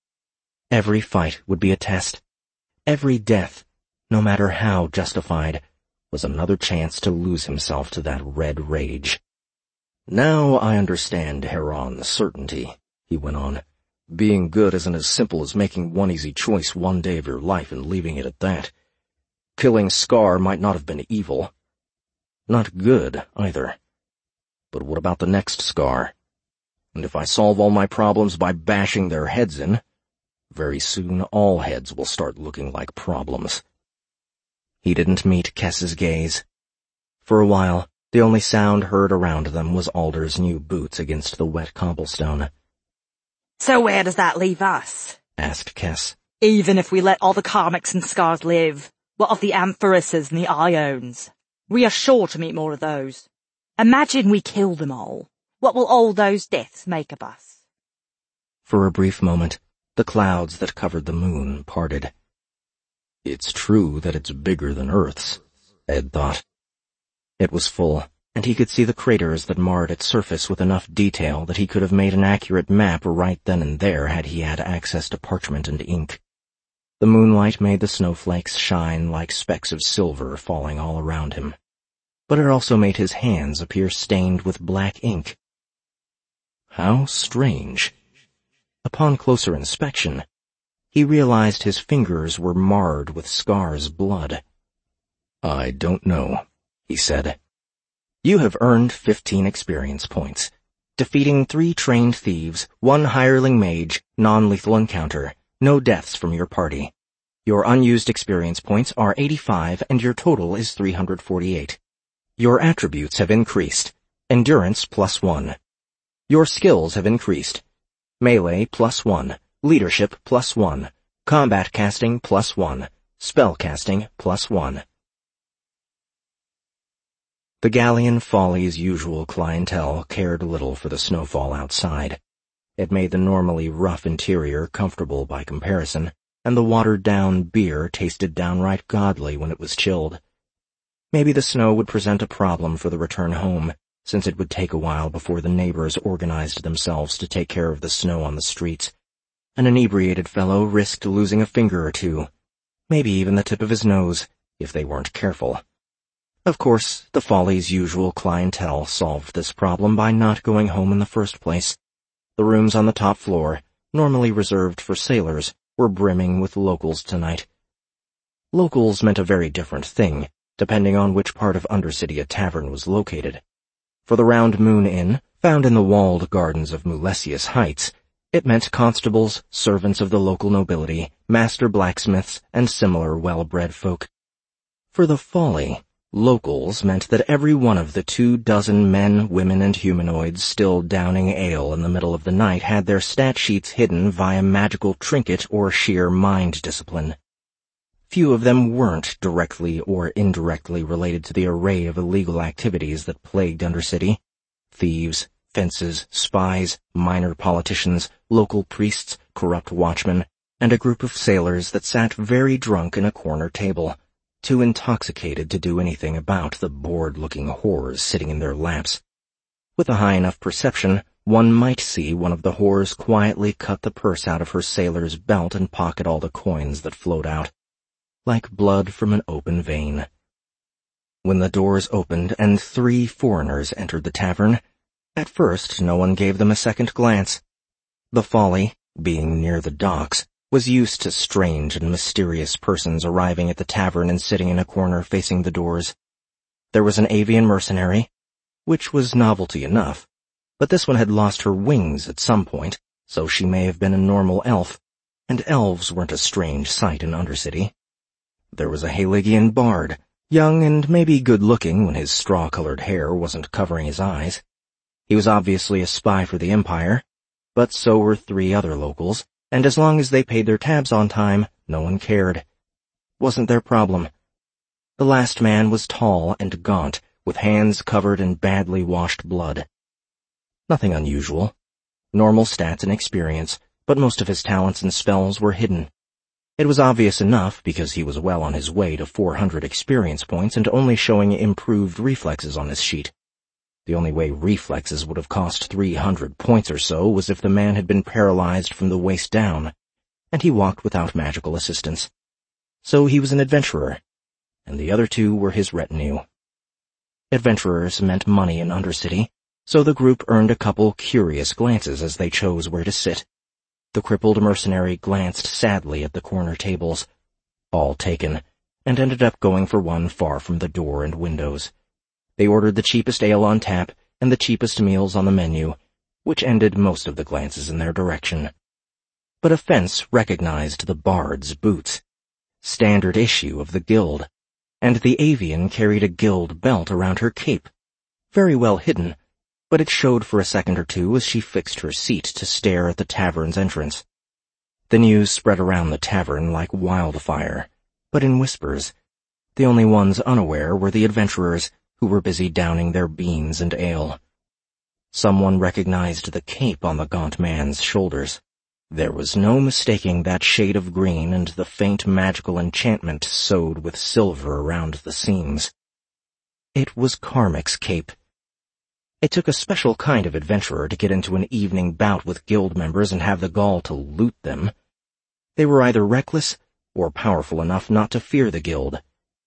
Every fight would be a test. Every death, no matter how justified, was another chance to lose himself to that red rage. Now I understand Heron's certainty, he went on. Being good isn't as simple as making one easy choice one day of your life and leaving it at that. Killing Scar might not have been evil. Not good, either. But what about the next Scar? And if I solve all my problems by bashing their heads in, very soon all heads will start looking like problems. He didn't meet Kes's gaze. For a while, the only sound heard around them was Alder's new boots against the wet cobblestone. So where does that leave us? Asked Kes. Even if we let all the Karmics and Scars live, what of the Amphoruses and the Iones? We are sure to meet more of those. Imagine we kill them all. What will all those deaths make of us? For a brief moment, the clouds that covered the moon parted. It's true that it's bigger than Earth's, Ed thought. It was full, and he could see the craters that marred its surface with enough detail that he could have made an accurate map right then and there had he had access to parchment and ink. The moonlight made the snowflakes shine like specks of silver falling all around him. But it also made his hands appear stained with black ink. How strange. Upon closer inspection, he realized his fingers were marred with Scar's blood. I don't know, he said. You have earned 15 experience points. Defeating 3 trained thieves, 1 hireling mage, non-lethal encounter, no deaths from your party. Your unused experience points are 85 and your total is 348. Your attributes have increased. Endurance +1. Your skills have increased. Melee +1, leadership +1, combat casting +1, spell casting +1. The Galleon Folly's usual clientele cared little for the snowfall outside. It made the normally rough interior comfortable by comparison, and the watered-down beer tasted downright godly when it was chilled. Maybe the snow would present a problem for the return home, since it would take a while before the neighbors organized themselves to take care of the snow on the streets. An inebriated fellow risked losing a finger or two, maybe even the tip of his nose, if they weren't careful. Of course, the Folly's usual clientele solved this problem by not going home in the first place. The rooms on the top floor, normally reserved for sailors, were brimming with locals tonight. Locals meant a very different thing, depending on which part of Undercity a tavern was located. For the Round Moon Inn, found in the walled gardens of Mulesius Heights, It meant constables, servants of the local nobility, master blacksmiths, and similar well-bred folk. For the folly, locals meant that every one of the 24 men, women, and humanoids still downing ale in the middle of the night had their stat sheets hidden via magical trinket or sheer mind discipline. Few of them weren't directly or indirectly related to the array of illegal activities that plagued Undercity. Thieves, fences, spies, minor politicians, local priests, corrupt watchmen, and a group of sailors that sat very drunk in a corner table, too intoxicated to do anything about the bored-looking whores sitting in their laps. With a high enough perception, one might see one of the whores quietly cut the purse out of her sailor's belt and pocket all the coins that flowed out, like blood from an open vein. When the doors opened and 3 foreigners entered the tavern, at first no one gave them a second glance. The folly, being near the docks, was used to strange and mysterious persons arriving at the tavern and sitting in a corner facing the doors. There was an avian mercenary, which was novelty enough, but this one had lost her wings at some point, so she may have been a normal elf, and elves weren't a strange sight in Undercity. There was a Haligian bard, young and maybe good-looking when his straw-colored hair wasn't covering his eyes. He was obviously a spy for the Empire, but so were 3 other locals, and as long as they paid their tabs on time, no one cared. Wasn't their problem. The last man was tall and gaunt, with hands covered in badly washed blood. Nothing unusual. Normal stats and experience, but most of his talents and spells were hidden. It was obvious enough because he was well on his way to 400 experience points and only showing improved reflexes on his sheet. The only way reflexes would have cost 300 points or so was if the man had been paralyzed from the waist down, and he walked without magical assistance. So he was an adventurer, and the other 2 were his retinue. Adventurers meant money in Undercity, so the group earned a couple curious glances as they chose where to sit. The crippled mercenary glanced sadly at the corner tables, all taken, and ended up going for one far from the door and windows. They ordered the cheapest ale on tap and the cheapest meals on the menu, which ended most of the glances in their direction. But a fence recognized the bard's boots, standard issue of the guild, and the avian carried a guild belt around her cape, very well hidden, but it showed for a second or two as she fixed her seat to stare at the tavern's entrance. The news spread around the tavern like wildfire, but in whispers. The only ones unaware were the adventurers, who were busy downing their beans and ale. Someone recognized the cape on the gaunt man's shoulders. There was no mistaking that shade of green and the faint magical enchantment sewed with silver around the seams. It was Carmic's cape. It took a special kind of adventurer to get into an evening bout with guild members and have the gall to loot them. They were either reckless or powerful enough not to fear the guild.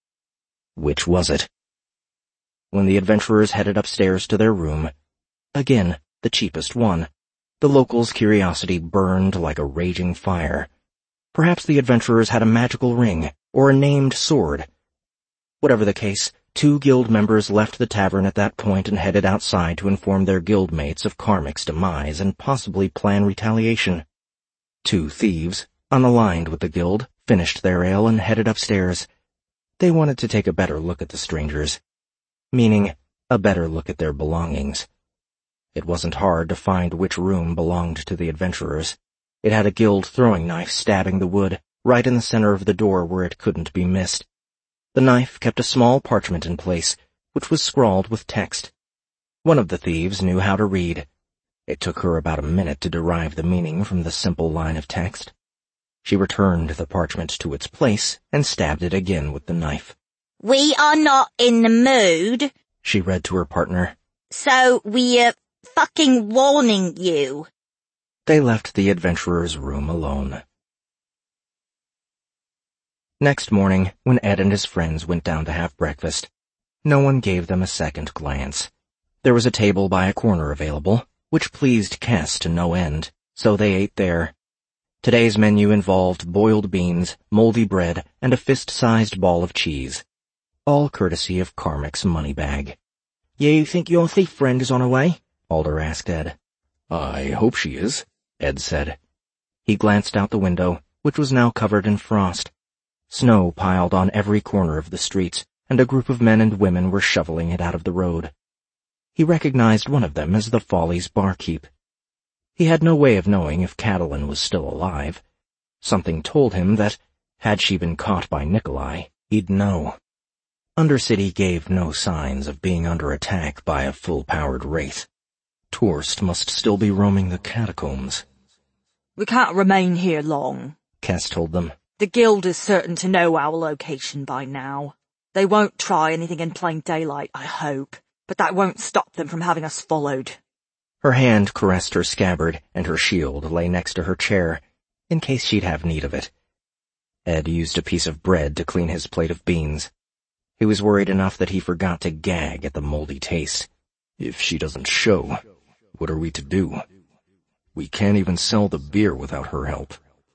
Which was it? When the adventurers headed upstairs to their room, again, the cheapest one, the locals' curiosity burned like a raging fire. Perhaps the adventurers had a magical ring, or a named sword. Whatever the case, 2 guild members left the tavern at that point and headed outside to inform their guildmates of Carmic's demise and possibly plan retaliation. 2 thieves, unaligned with the guild, finished their ale and headed upstairs. They wanted to take a better look at the strangers. Meaning, a better look at their belongings. It wasn't hard to find which room belonged to the adventurers. It had a guild throwing knife stabbing the wood, right in the center of the door where it couldn't be missed. The knife kept a small parchment in place, which was scrawled with text. One of the thieves knew how to read. It took her about a minute to derive the meaning from the simple line of text. She returned the parchment to its place and stabbed it again with the knife. "We are not in the mood," she read to her partner. "So we're fucking warning you." They left the adventurer's room alone. Next morning, when Ed and his friends went down to have breakfast, no one gave them a second glance. There was a table by a corner available, which pleased Cass to no end, so they ate there. Today's menu involved boiled beans, moldy bread, and a fist-sized ball of cheese, all courtesy of Carmic's money bag. "You think your thief friend is on her way?" Alder asked Ed. "I hope she is," Ed said. He glanced out the window, which was now covered in frost. Snow piled on every corner of the streets, and a group of men and women were shoveling it out of the road. He recognized one of them as the Follies barkeep. He had no way of knowing if Catalin was still alive. Something told him that, had she been caught by Nikolai, he'd know. Undercity gave no signs of being under attack by a full-powered wraith. Torst must still be roaming the catacombs. We can't remain here long, Kess told them. The guild is certain to know our location by now. They won't try anything in plain daylight, I hope, but that won't stop them from having us followed. Her hand caressed her scabbard, and her shield lay next to her chair, in case she'd have need of it. Ed used a piece of bread to clean his plate of beans. He was worried enough that he forgot to gag at the moldy taste. If she doesn't show, what are we to do? We can't even sell the beer without her help.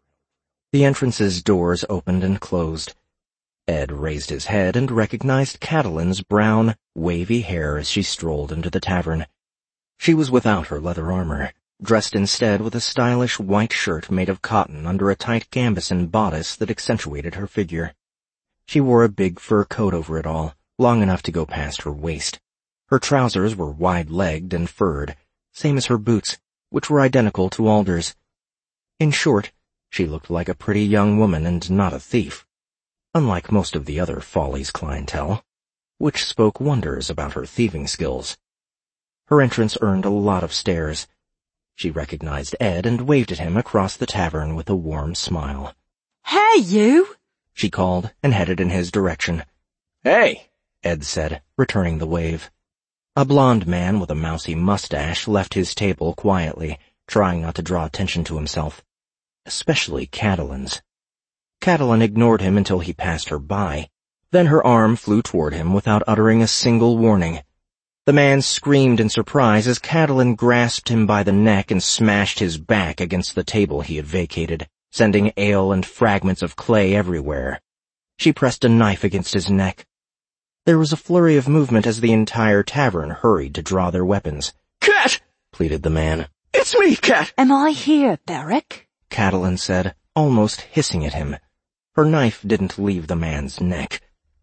The entrance's doors opened and closed. Ed raised his head and recognized Catalin's brown, wavy hair as she strolled into the tavern. She was without her leather armor, dressed instead with a stylish white shirt made of cotton under a tight gambeson bodice that accentuated her figure. She wore a big fur coat over it all, long enough to go past her waist. Her trousers were wide-legged and furred, same as her boots, which were identical to Alder's. In short, she looked like a pretty young woman and not a thief, unlike most of the other Follies clientele, which spoke wonders about her thieving skills. Her entrance earned a lot of stares. She recognized Ed and waved at him across the tavern with a warm smile. Hey, you! She called and headed in his direction. Hey, Ed said, returning the wave. A blond man with a mousy mustache left his table quietly, trying not to draw attention to himself, especially Catalin's. Catalin ignored him until he passed her by. Then her arm flew toward him without uttering a single warning. The man screamed in surprise as Catalin grasped him by the neck and smashed his back against the table he had vacated, sending ale and fragments of clay everywhere. She pressed a knife against his neck. There was a flurry of movement as the entire tavern hurried to draw their weapons. Cat! Pleaded the man. It's me, Cat! Am I here, Beric? Catalin said, almost hissing at him. Her knife didn't leave the man's neck.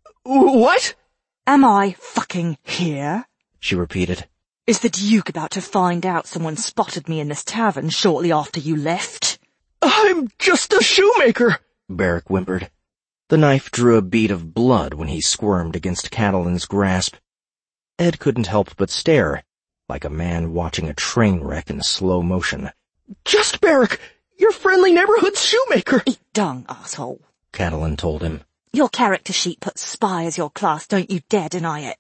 What? Am I fucking here? She repeated. Is the Duke about to find out someone spotted me in this tavern shortly after you left? I'm just a shoemaker, Beric whimpered. The knife drew a bead of blood when he squirmed against Catalin's grasp. Ed couldn't help but stare, like a man watching a train wreck in slow motion. Just Beric, your friendly neighborhood shoemaker. Eat dung, asshole, Catalin told him. Your character sheet puts spy as your class, don't you dare deny it.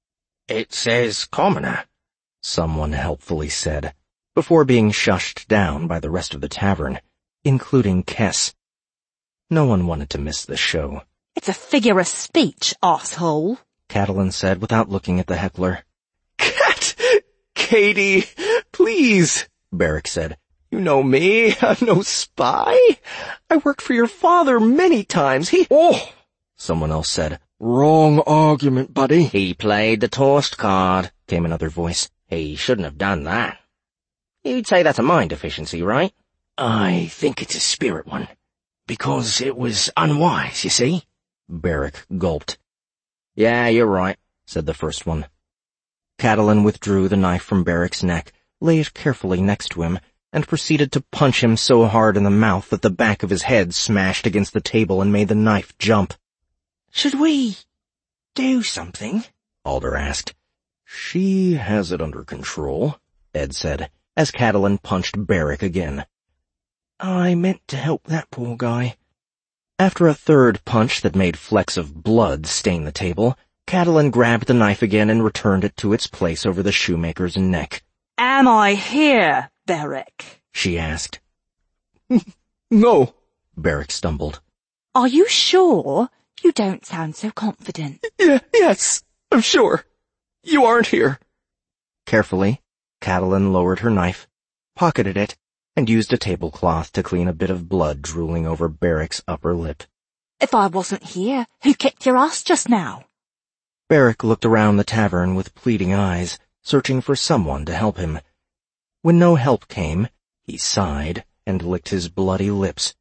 It says commoner, someone helpfully said, before being shushed down by the rest of the tavern, including Kess. No one wanted to miss the show. It's a figure of speech, asshole, Catalin said without looking at the heckler. Cat! Katie, please, Beric said. You know me, I'm no spy. I worked for your father many times. Someone else said. Wrong argument, buddy. He played the Torst card, came another voice. He shouldn't have done that. You'd say that's a mind deficiency, right? I think it's a spirit one. Because it was unwise, you see? Beric gulped. Yeah, you're right, said the first one. Catalin withdrew the knife from Beric's neck, laid it carefully next to him, and proceeded to punch him so hard in the mouth that the back of his head smashed against the table and made the knife jump. Should we do something? Alder asked. She has it under control, Ed said, as Catalin punched Beric again. I meant to help that poor guy. After a third punch that made flecks of blood stain the table, Catalin grabbed the knife again and returned it to its place over the shoemaker's neck. Am I here, Beric? She asked. No, Beric stumbled. Are you sure? You don't sound so confident. Yes, I'm sure. You aren't here. Carefully, Catalin lowered her knife, pocketed it, and used a tablecloth to clean a bit of blood drooling over Beric's upper lip. If I wasn't here, who kicked your ass just now? Beric looked around the tavern with pleading eyes, searching for someone to help him. When no help came, He sighed and licked his bloody lips.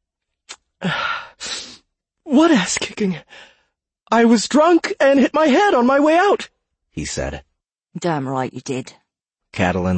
What ass-kicking? I was drunk and hit my head on my way out, he said. Damn right you did. Catalin